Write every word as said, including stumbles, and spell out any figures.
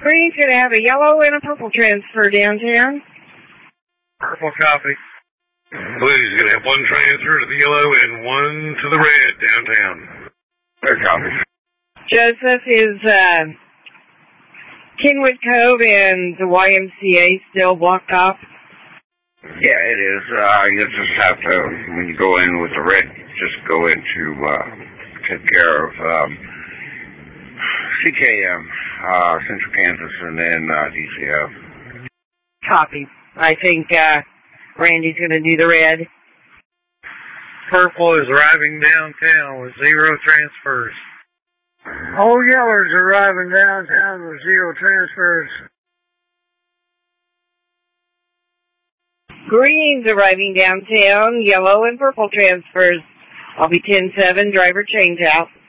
Green's going to have a yellow and a purple transfer downtown. Purple copy. Blue's going to have one transfer to the yellow and one to the red downtown. Clear copy. Joseph, is uh, Kenwood Cove and the Y M C A still blocked off? Yeah, it is. Uh, you just have to, when you go in with the red, just go into, uh, take care of um, C K M, uh, Central Kansas, and then uh, D C F. Copy. I think uh, Randy's going to do the red. Purple is arriving downtown with zero transfers. All yellow's arriving downtown with zero transfers. Green's arriving downtown, yellow and purple transfers. I'll be ten seven, driver change out.